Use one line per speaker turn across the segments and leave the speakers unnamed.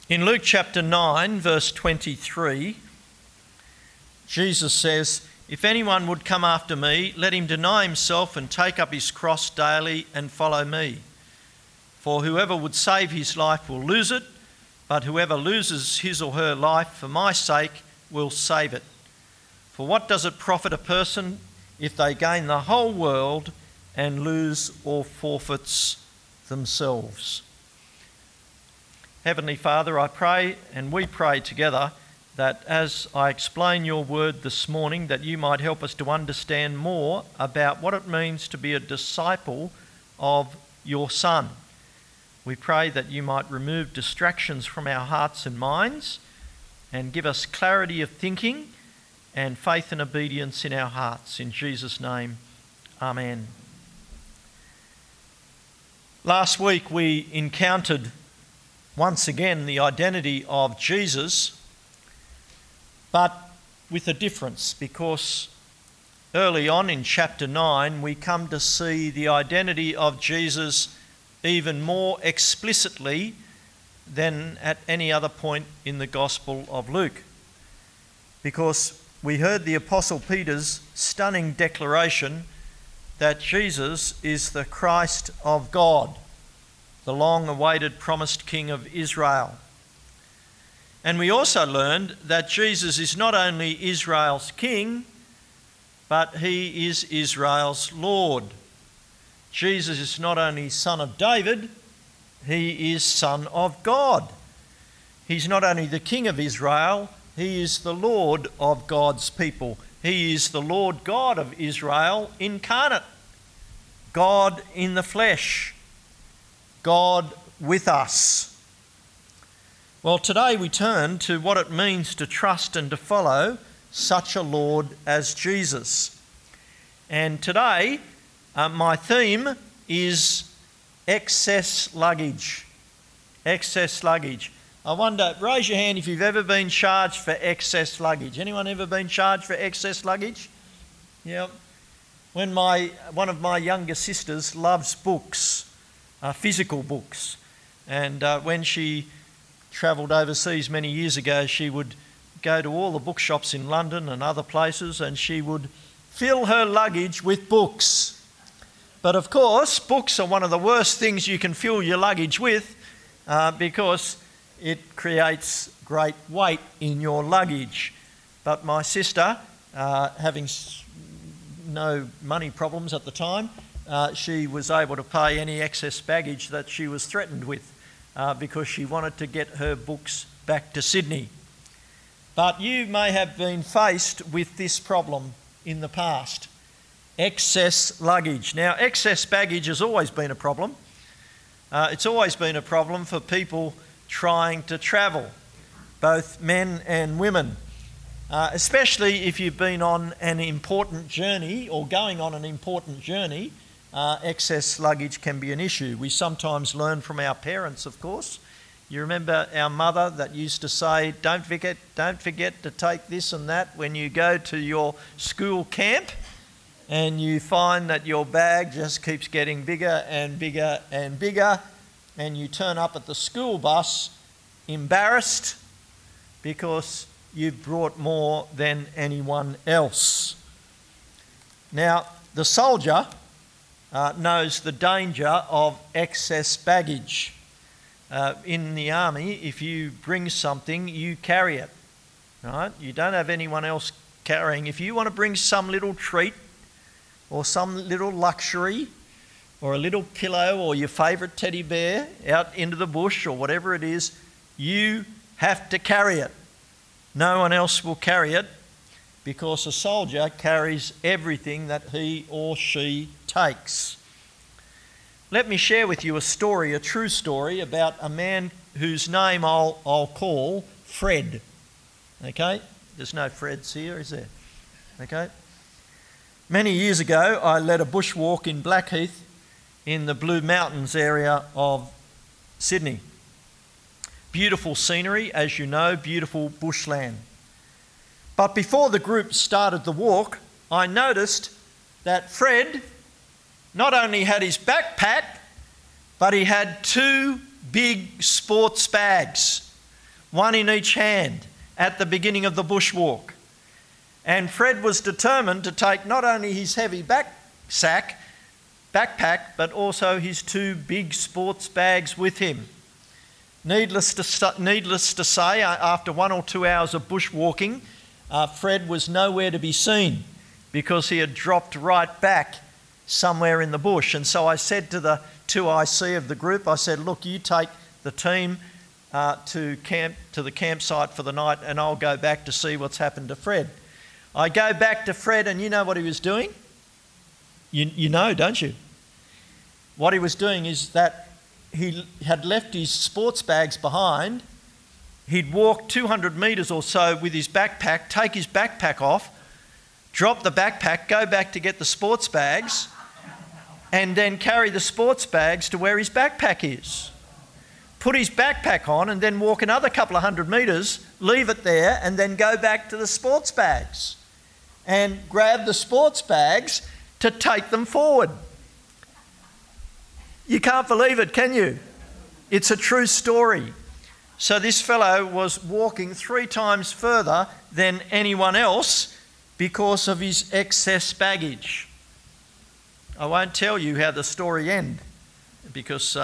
In Luke chapter 9, verse 23, Jesus says, "If anyone would come after me, let him deny himself and take up his cross daily and follow me. For whoever would save his life will lose it, but whoever loses his or her life for my sake will save it. For what does it profit a person if they gain the whole world and lose or forfeits themselves?" Heavenly Father, I pray, and we pray together, that as I explain your word this morning, that you might help us to understand more about what it means to be a disciple of your Son. We pray that you might remove distractions from our hearts and minds and give us clarity of thinking and faith and obedience in our hearts. In Jesus' name, amen. Last week we encountered once again the identity of Jesus, but with a difference, because early on in chapter 9 we come to see the identity of Jesus even more explicitly than at any other point in the Gospel of Luke, because we heard the Apostle Peter's stunning declaration that Jesus is the Christ of God, the long-awaited promised King of Israel. And we also learned that Jesus is not only Israel's King, but he is Israel's Lord. Jesus is not only Son of David, he is Son of God. He's not only the King of Israel, he is the Lord of God's people. He is the Lord God of Israel incarnate, God in the flesh, God with us. Well, today we turn to what it means to trust and to follow such a Lord as Jesus. And today, my theme is excess luggage. Excess luggage. I wonder, raise your hand if you've ever been charged for excess luggage. Anyone ever been charged for excess luggage? Yeah. When one of my younger sisters loves books, physical books, and when she travelled overseas many years ago, she would go to all the bookshops in London and other places, and she would fill her luggage with books. But of course, books are one of the worst things you can fill your luggage with, because it creates great weight in your luggage. But my sister, having no money problems at the time, she was able to pay any excess baggage that she was threatened with, because she wanted to get her books back to Sydney. But you may have been faced with this problem in the past: excess luggage. Now, excess baggage has always been a problem. It's always been a problem for people trying to travel, both men and women, especially if you've been on an important journey or going on an important journey. Excess luggage can be an issue. We sometimes learn from our parents, of course. You remember our mother that used to say, don't forget to take this and that when you go to your school camp, and you find that your bag just keeps getting bigger and bigger and bigger, and you turn up at the school bus embarrassed because you've brought more than anyone else. Now, the soldier knows the danger of excess baggage. In the army, if you bring something, you carry it, right? You don't have anyone else carrying. If you want to bring some little treat or some little luxury or a little pillow or your favourite teddy bear out into the bush or whatever it is, you have to carry it. No one else will carry it, because a soldier carries everything that he or she takes. Let me share with you a story, a true story, about a man whose name I'll call Fred. Okay? There's no Freds here, is there? Okay? Many years ago, I led a bushwalk in Blackheath in the Blue Mountains area of Sydney. Beautiful scenery, as you know, beautiful bushland. But before the group started the walk, I noticed that Fred not only had his backpack, but he had two big sports bags. one in each hand, at the beginning of the bushwalk. And Fred was determined to take not only his heavy backpack, but also his 2 big sports bags with him. Needless to say, after 1 or 2 hours of bushwalking, Fred was nowhere to be seen because he had dropped right back somewhere in the bush. And so I said to the 2IC of the group, I said, look, you take the team to the campsite for the night and I'll go back to see what's happened to Fred. I go back to Fred and you know what he was doing? You know, don't you? What he was doing is that he had left his sports bags behind. He'd walk 200 metres or so with his backpack, take his backpack off, drop the backpack, go back to get the sports bags, and then carry the sports bags to where his backpack is. Put his backpack on and then walk another couple of 100 metres, leave it there, and then go back to the sports bags and grab the sports bags to take them forward. You can't believe it, can you? It's a true story. So this fellow was walking 3 times further than anyone else because of his excess baggage. I won't tell you how the story ended because,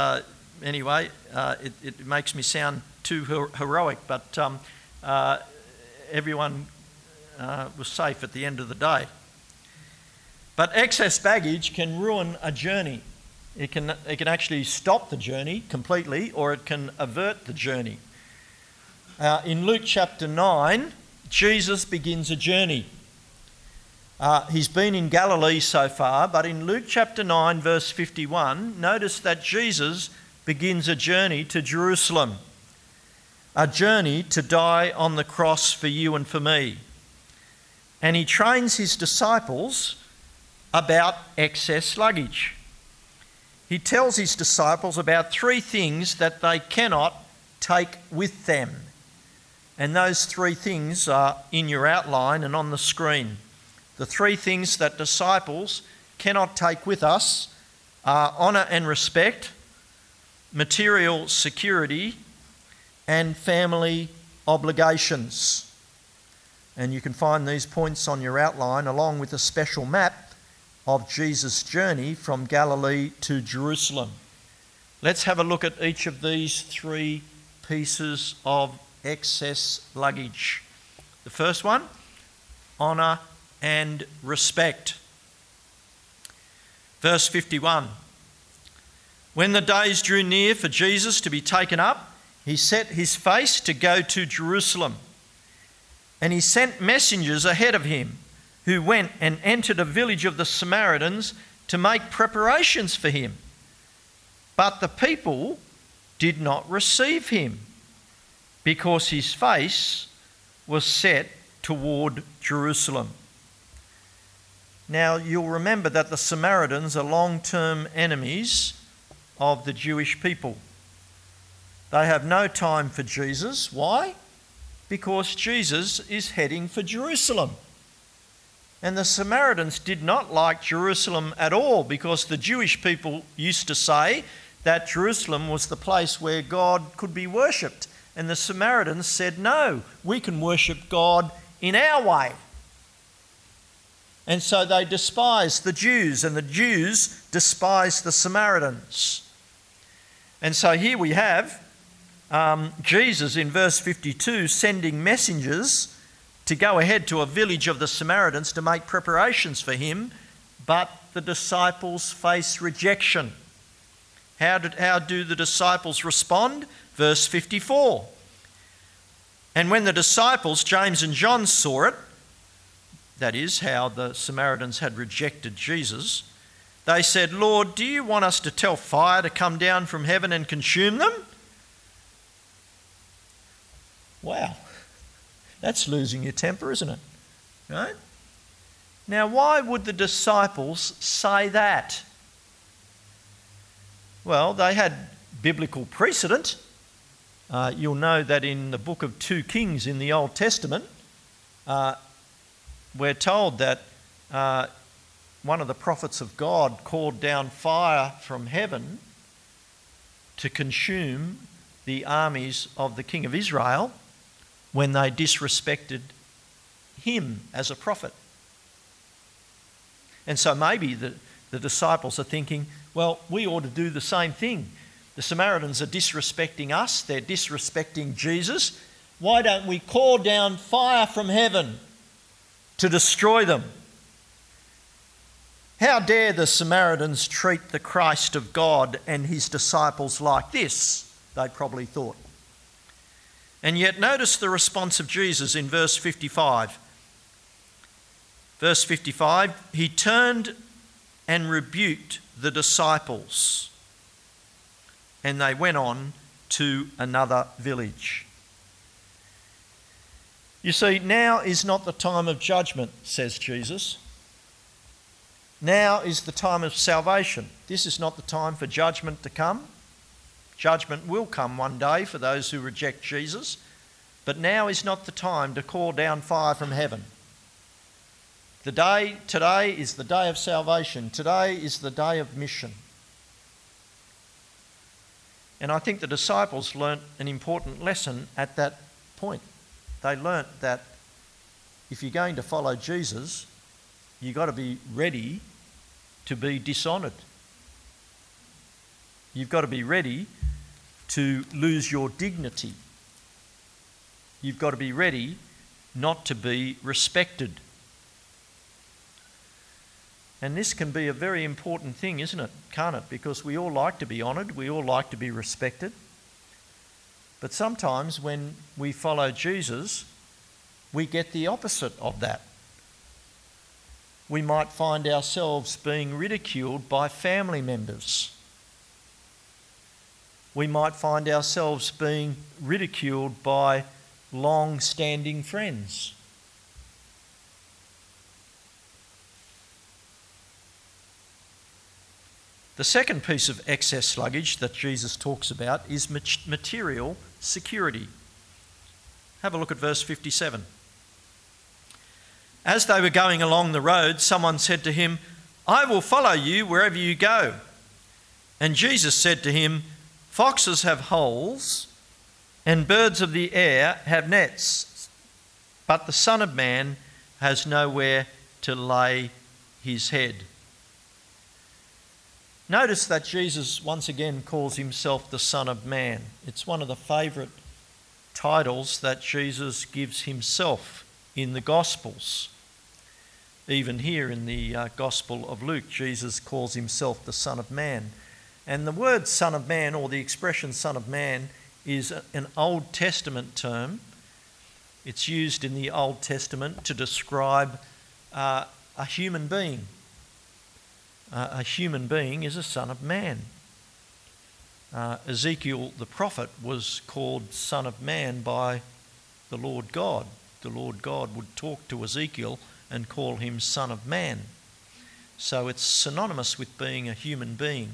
it makes me sound too heroic, but everyone was safe at the end of the day. But excess baggage can ruin a journey. It can actually stop the journey completely, or it can avert the journey. In Luke chapter 9, Jesus begins a journey. He's been in Galilee so far, but in Luke chapter 9, verse 51, notice that Jesus begins a journey to Jerusalem, a journey to die on the cross for you and for me. And he trains his disciples about excess luggage. He tells his disciples about 3 things that they cannot take with them. And those 3 things are in your outline and on the screen. The 3 things that disciples cannot take with us are honour and respect, material security, and family obligations. And you can find these points on your outline along with a special map of Jesus' journey from Galilee to Jerusalem. Let's have a look at each of these 3 pieces of excess luggage. The first one, honour and respect. Verse 51. When the days drew near for Jesus to be taken up, he set his face to go to Jerusalem. And he sent messengers ahead of him, who went and entered a village of the Samaritans to make preparations for him. But the people did not receive him, because his face was set toward Jerusalem. Now, you'll remember that the Samaritans are long-term enemies of the Jewish people. They have no time for Jesus. Why? Because Jesus is heading for Jerusalem. And the Samaritans did not like Jerusalem at all, because the Jewish people used to say that Jerusalem was the place where God could be worshipped. And the Samaritans said, no, we can worship God in our way. And so they despised the Jews, and the Jews despised the Samaritans. And so here we have Jesus in verse 52 sending messengers to go ahead to a village of the Samaritans to make preparations for him, but the disciples face rejection. How do the disciples respond? Verse 54. And when the disciples, James and John, saw it, that is, how the Samaritans had rejected Jesus, they said, Lord, do you want us to tell fire to come down from heaven and consume them? Wow, that's losing your temper, isn't it? Right? Now, why would the disciples say that? Well, they had biblical precedent. You'll know that in the book of 2 Kings in the Old Testament, we're told that one of the prophets of God called down fire from heaven to consume the armies of the king of Israel when they disrespected him as a prophet. And so maybe the disciples are thinking, well, we ought to do the same thing. The Samaritans are disrespecting us, they're disrespecting Jesus. Why don't we call down fire from heaven to destroy them? How dare the Samaritans treat the Christ of God and his disciples like this, they probably thought. And yet notice the response of Jesus in verse 55. Verse 55, he turned and rebuked the disciples, and they went on to another village. You see, now is not the time of judgment, says Jesus. Now is the time of salvation. This is not the time for judgment to come. Judgment will come one day for those who reject Jesus, but now is not the time to call down fire from heaven. Today is the day of salvation. Today is the day of mission. And I think the disciples learnt an important lesson at that point. They learnt that if you're going to follow Jesus, you've got to be ready to be dishonoured. You've got to be ready to lose your dignity. You've got to be ready not to be respected. And this can be a very important thing, isn't it? Can't it? Because we all like to be honoured, we all like to be respected. But sometimes when we follow Jesus, we get the opposite of that. We might find ourselves being ridiculed by family members. We might find ourselves being ridiculed by long-standing friends. The second piece of excess luggage that Jesus talks about is material security. Have a look at verse 57. As they were going along the road, someone said to him, "I will follow you wherever you go." And Jesus said to him, "Foxes have holes, and birds of the air have nets, but the Son of Man has nowhere to lay his head." Notice that Jesus once again calls himself the Son of Man. It's one of the favourite titles that Jesus gives himself in the Gospels. Even here in the Gospel of Luke, Jesus calls himself the Son of Man. And the word Son of Man, or the expression Son of Man, is an Old Testament term. It's used in the Old Testament to describe a human being. A human being is a son of man. Ezekiel the prophet was called Son of Man by the Lord God. The Lord God would talk to Ezekiel and call him Son of Man. So it's synonymous with being a human being.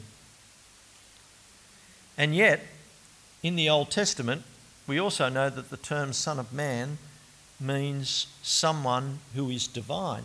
And yet, in the Old Testament, we also know that the term Son of Man means someone who is divine.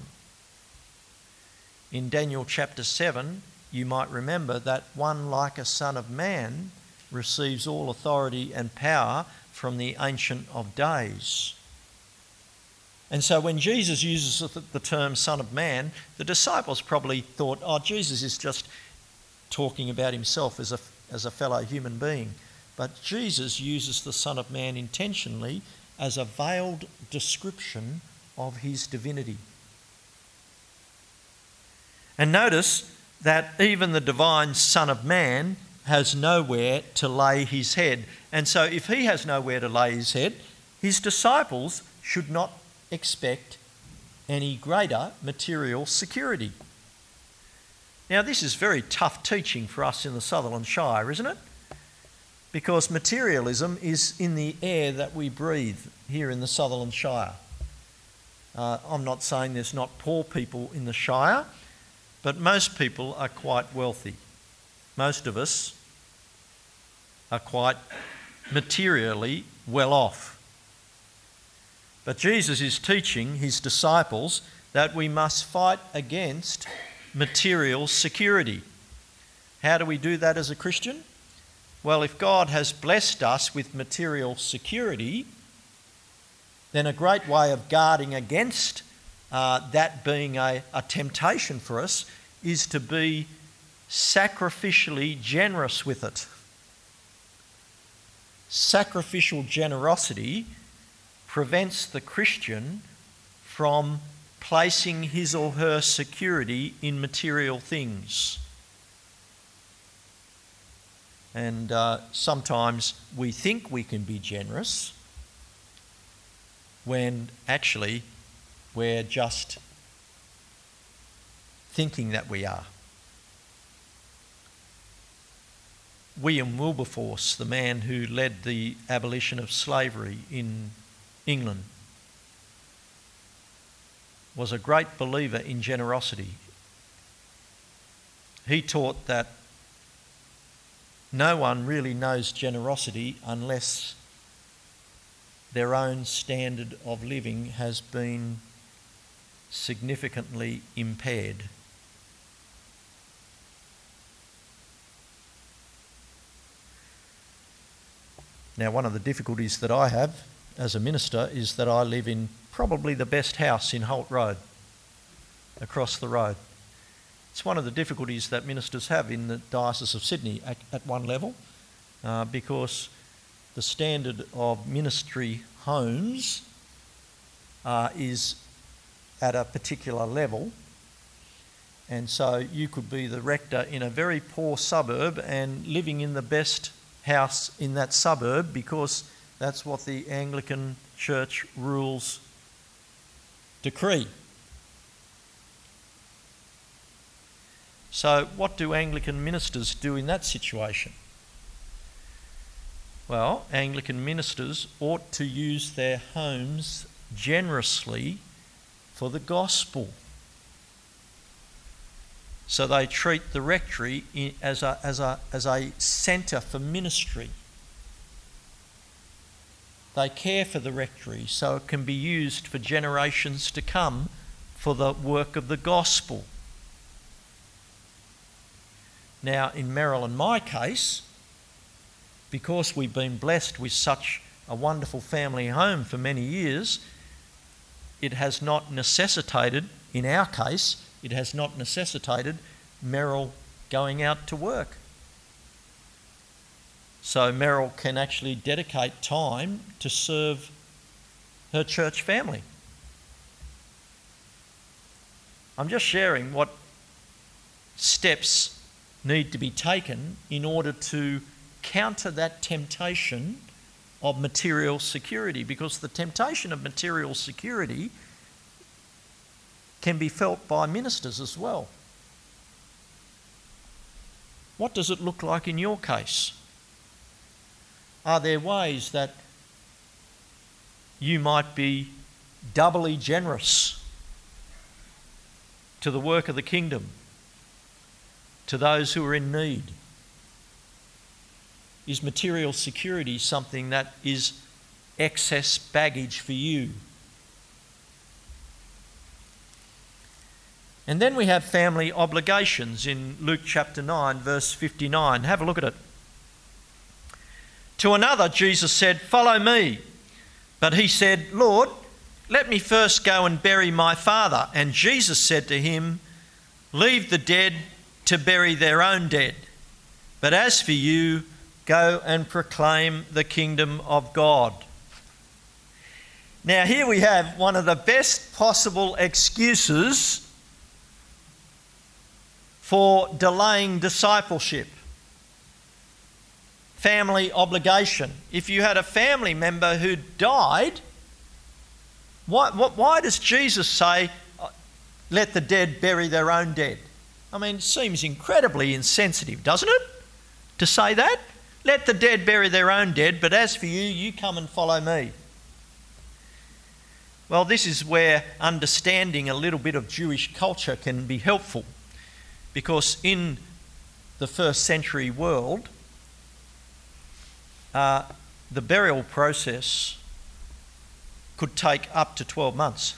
In Daniel chapter 7, you might remember that one like a son of man receives all authority and power from the Ancient of Days. And so when Jesus uses the term Son of Man, the disciples probably thought, oh, Jesus is just talking about himself as a fellow human being. But Jesus uses the Son of Man intentionally as a veiled description of his divinity. And notice that even the divine Son of Man has nowhere to lay his head. And so if he has nowhere to lay his head, his disciples should not expect any greater material security. Now, this is very tough teaching for us in the Sutherland Shire, isn't it? Because materialism is in the air that we breathe here in the Sutherland Shire. I'm not saying there's not poor people in the Shire, but most people are quite wealthy. Most of us are quite materially well off. But Jesus is teaching his disciples that we must fight against material security. How do we do that as a Christian? Well, if God has blessed us with material security, then a great way of guarding against that being a temptation for us is to be sacrificially generous with it. Sacrificial generosity prevents the Christian from placing his or her security in material things. And sometimes we think we can be generous when actually we're just thinking that we are. William Wilberforce, the man who led the abolition of slavery in England, was a great believer in generosity. He taught that no one really knows generosity unless their own standard of living has been significantly impaired. Now, one of the difficulties that I have as a minister is that I live in probably the best house in Holt Road, across the road. It's one of the difficulties that ministers have in the Diocese of Sydney at one level, because the standard of ministry homes is at a particular level, and so you could be the rector in a very poor suburb and living in the best house in that suburb because that's what the Anglican Church rules decree. So what do Anglican ministers do in that situation? Well, Anglican ministers ought to use their homes generously for the gospel. So they treat the rectory as a centre for ministry. They care for the rectory so it can be used for generations to come for the work of the gospel. Now, in Merrill and my case, because we've been blessed with such a wonderful family home for many years, it has not necessitated, in our case, it has not necessitated Merrill going out to work. So Merrill can actually dedicate time to serve her church family. I'm just sharing what steps need to be taken in order to counter that temptation of material security, because the temptation of material security can be felt by ministers as well. What does it look like in your case? Are there ways that you might be doubly generous to the work of the kingdom, to those who are in need? Is material security something that is excess baggage for you? And then we have family obligations in Luke chapter 9, verse 59. Have a look at it. To another, Jesus said, "Follow me." But he said, "Lord, let me first go and bury my father." And Jesus said to him, "Leave the dead to bury their own dead. But as for you, go and proclaim the kingdom of God." Now here we have one of the best possible excuses for delaying discipleship. Family obligation. If you had a family member who died, why does Jesus say, "Let the dead bury their own dead"? I mean, it seems incredibly insensitive, doesn't it, to say that? Let the dead bury their own dead, but as for you, you come and follow me. Well, this is where understanding a little bit of Jewish culture can be helpful, because in the first century world, the burial process could take up to 12 months.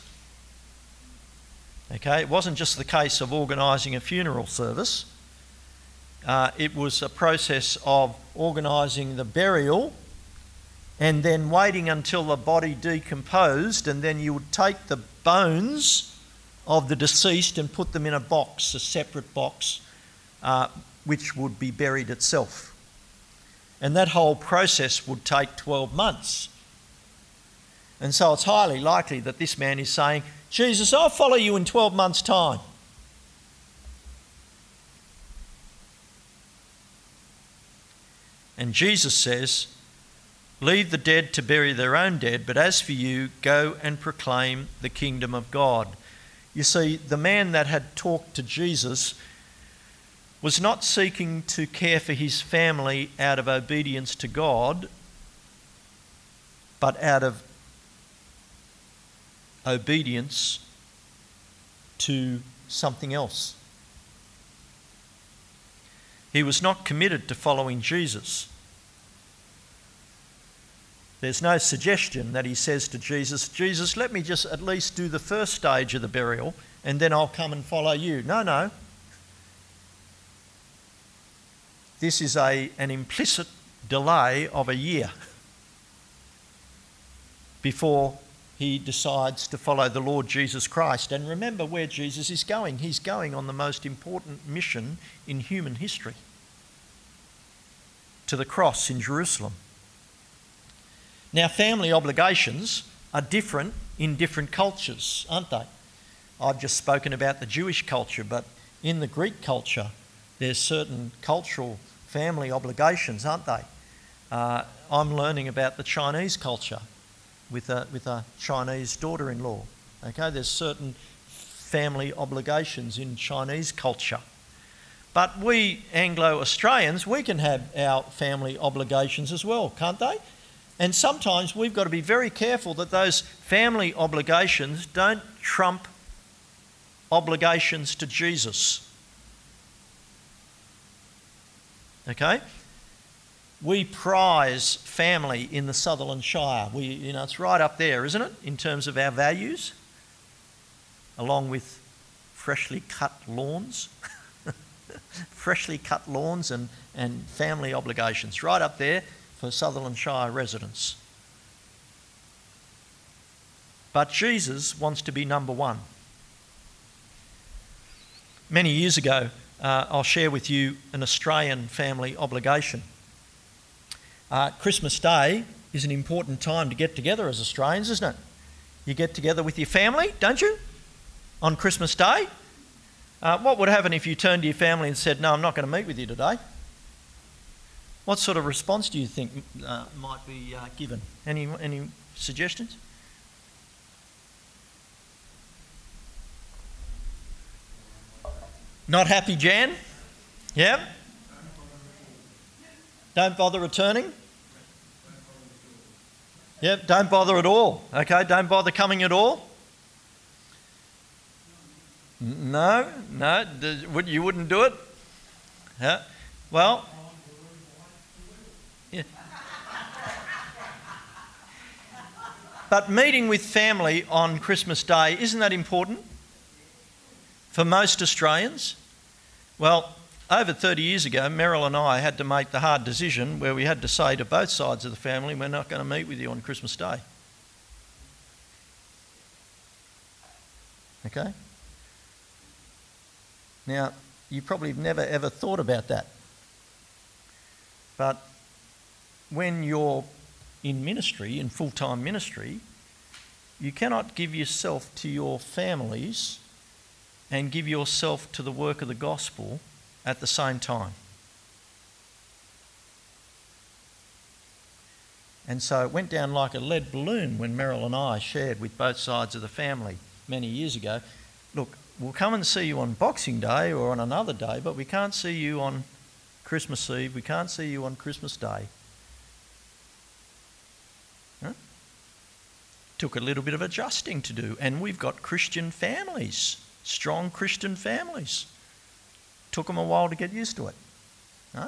Okay, it wasn't just the case of organising a funeral service. it was a process of organising the burial and then waiting until the body decomposed, and then you would take the bones of the deceased and put them in a box, a separate box, which would be buried itself. And that whole process would take 12 months. And so it's highly likely that this man is saying, Jesus, I'll follow you in 12 months' time. And Jesus says, leave the dead to bury their own dead, but as for you, go and proclaim the kingdom of God. You see, the man that had talked to Jesus was not seeking to care for his family out of obedience to God, but out of obedience to something else. He was not committed to following Jesus. There's no suggestion that he says to Jesus, Jesus, let me just at least do the first stage of the burial and then I'll come and follow you. No. This is an implicit delay of a year before he decides to follow the Lord Jesus Christ. And remember where Jesus is going. He's going on the most important mission in human history, to the cross in Jerusalem. Now, family obligations are different in different cultures, aren't they? I've just spoken about the Jewish culture, but in the Greek culture, there's certain cultural family obligations, aren't they? I'm learning about the Chinese culture with a Chinese daughter-in-law. Okay, there's certain family obligations in Chinese culture. But we Anglo-Australians, we can have our family obligations as well, can't they? And sometimes we've got to be very careful that those family obligations don't trump obligations to Jesus. Okay? We prize family in the Sutherland Shire. It's right up there, isn't it, in terms of our values, along with freshly cut lawns. Freshly cut lawns and family obligations, right up there for Sutherland Shire residents. But Jesus wants to be number one. Many years ago, I'll share with you an Australian family obligation. Christmas Day is an important time to get together as Australians, isn't it? You get together with your family, don't you, on Christmas Day? What would happen if you turned to your family and said, no, I'm not going to meet with you today? What sort of response do you think might be given? Any suggestions? Not happy, Jan? Yeah? Don't bother returning? Yep, don't bother at all. Okay, don't bother coming at all? No, you wouldn't do it? Yeah. Well, yeah. But meeting with family on Christmas Day, isn't that important for most Australians? Well, over 30 years ago, Meryl and I had to make the hard decision where we had to say to both sides of the family, we're not going to meet with you on Christmas Day. Okay? Now, you probably have never ever thought about that. But when you're in ministry, in full-time ministry, you cannot give yourself to your families and give yourself to the work of the gospel at the same time. And so it went down like a lead balloon when Meryl and I shared with both sides of the family many years ago, look, we'll come and see you on Boxing Day or on another day, but we can't see you on Christmas Eve, we can't see you on Christmas Day. Huh? Took a little bit of adjusting to do, and we've got Christian families, strong Christian families. Took them a while to get used to it. Right?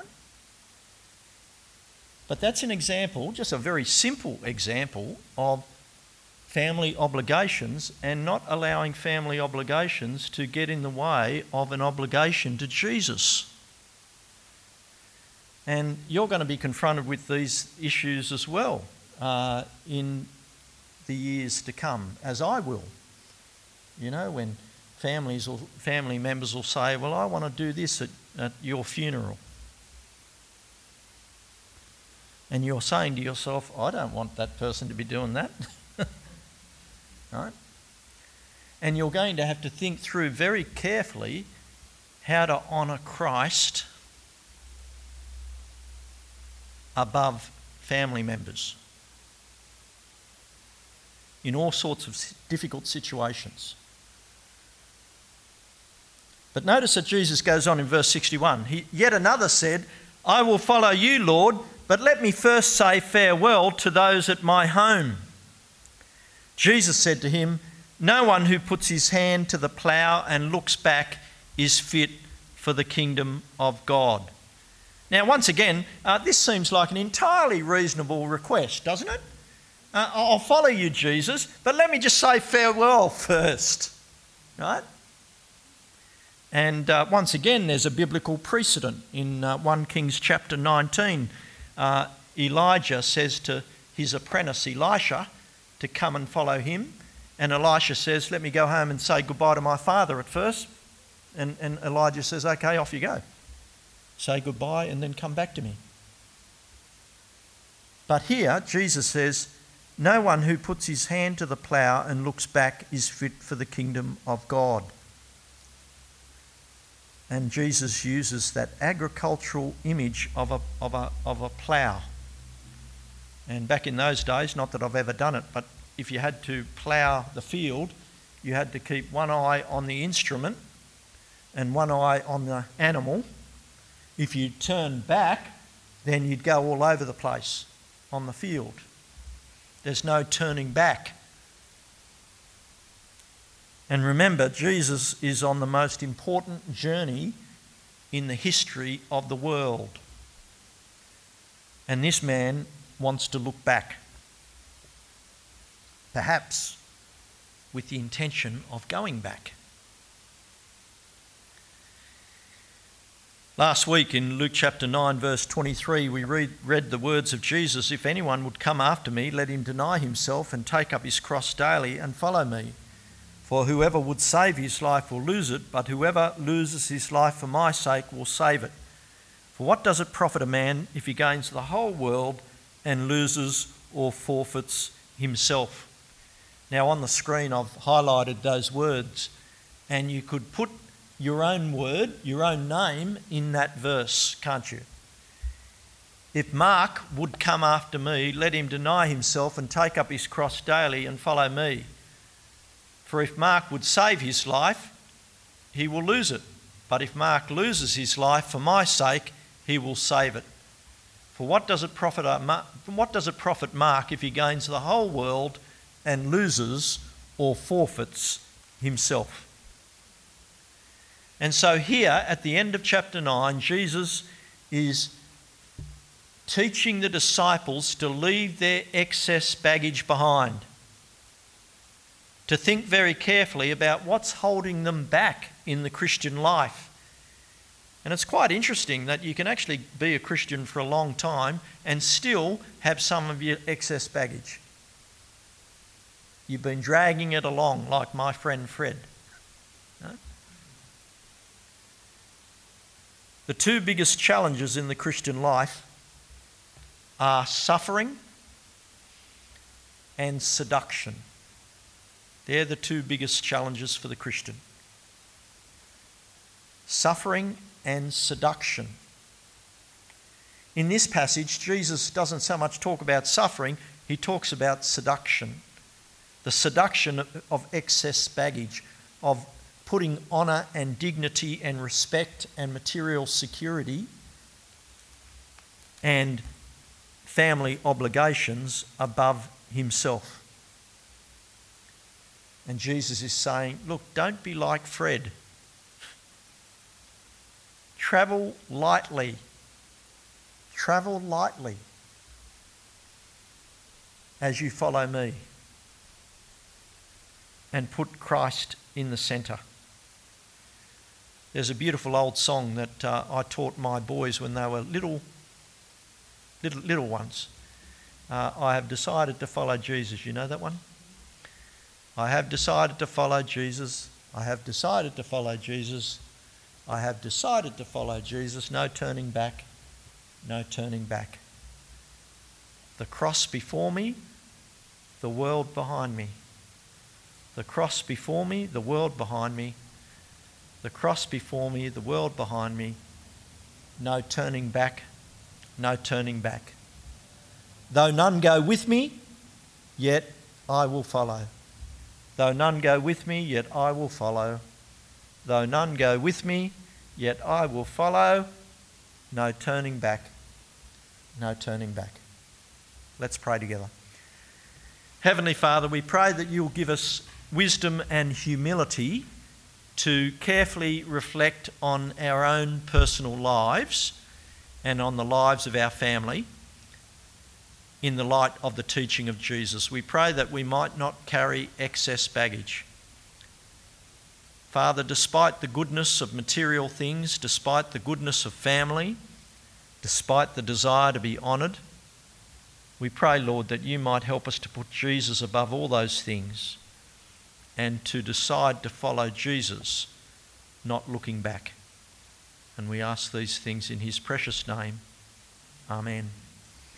But that's an example, just a very simple example of family obligations and not allowing family obligations to get in the way of an obligation to Jesus. And you're going to be confronted with these issues as well in the years to come, as I will. You know, when family members will say, well, I want to do this at your funeral. And you're saying to yourself, I don't want that person to be doing that. Right? And you're going to have to think through very carefully how to honour Christ above family members in all sorts of difficult situations. But notice that Jesus goes on in verse 61. Yet another said, I will follow you, Lord, but let me first say farewell to those at my home. Jesus said to him, no one who puts his hand to the plough and looks back is fit for the kingdom of God. Now, once again, this seems like an entirely reasonable request, doesn't it? I'll follow you, Jesus, but let me just say farewell first, right? And once again, there's a biblical precedent. In 1 Kings chapter 19, Elijah says to his apprentice Elisha to come and follow him. And Elisha says, let me go home and say goodbye to my father at first. And Elijah says, okay, off you go. Say goodbye and then come back to me. But here, Jesus says, no one who puts his hand to the plough and looks back is fit for the kingdom of God. And Jesus uses that agricultural image of a plough. And back in those days, not that I've ever done it, but if you had to plough the field, you had to keep one eye on the instrument and one eye on the animal. If you turned back, then you'd go all over the place on the field. There's no turning back. And remember, Jesus is on the most important journey in the history of the world. And this man wants to look back, perhaps with the intention of going back. Last week in Luke chapter 9 verse 23 we read the words of Jesus, if anyone would come after me, let him deny himself and take up his cross daily and follow me. For whoever would save his life will lose it, but whoever loses his life for my sake will save it. For what does it profit a man if he gains the whole world and loses or forfeits himself? Now on the screen I've highlighted those words, and you could put your own word, your own name in that verse, can't you? If Mark would come after me, let him deny himself and take up his cross daily and follow me. For if Mark would save his life, he will lose it. But if Mark loses his life for my sake, he will save it. For what does it profit Mark if he gains the whole world and loses or forfeits himself? And so here at the end of chapter 9, Jesus is teaching the disciples to leave their excess baggage behind, to think very carefully about what's holding them back in the Christian life. And it's quite interesting that you can actually be a Christian for a long time and still have some of your excess baggage. You've been dragging it along like my friend Fred. No? The two biggest challenges in the Christian life are suffering and seduction. They're the two biggest challenges for the Christian. Suffering and seduction. In this passage, Jesus doesn't so much talk about suffering, he talks about seduction. The seduction of excess baggage, of putting honour and dignity and respect and material security and family obligations above himself. And Jesus is saying, look, don't be like Fred. Travel lightly. Travel lightly as you follow me. And put Christ in the centre. There's a beautiful old song that I taught my boys when they were little little ones. I have decided to follow Jesus. You know that one? I have decided to follow Jesus. I have decided to follow Jesus. I have decided to follow Jesus. No turning back. No turning back. The cross before me, the world behind me. The cross before me, the world behind me. The cross before me, the world behind me. No turning back. No turning back. Though none go with me, yet I will follow. Though none go with me, yet I will follow. Though none go with me, yet I will follow. No turning back. No turning back. Let's pray together. Heavenly Father, we pray that you'll give us wisdom and humility to carefully reflect on our own personal lives and on the lives of our family in the light of the teaching of Jesus. We pray that we might not carry excess baggage. Father, despite the goodness of material things, despite the goodness of family, despite the desire to be honoured, we pray, Lord, that you might help us to put Jesus above all those things and to decide to follow Jesus, not looking back. And we ask these things in his precious name. Amen.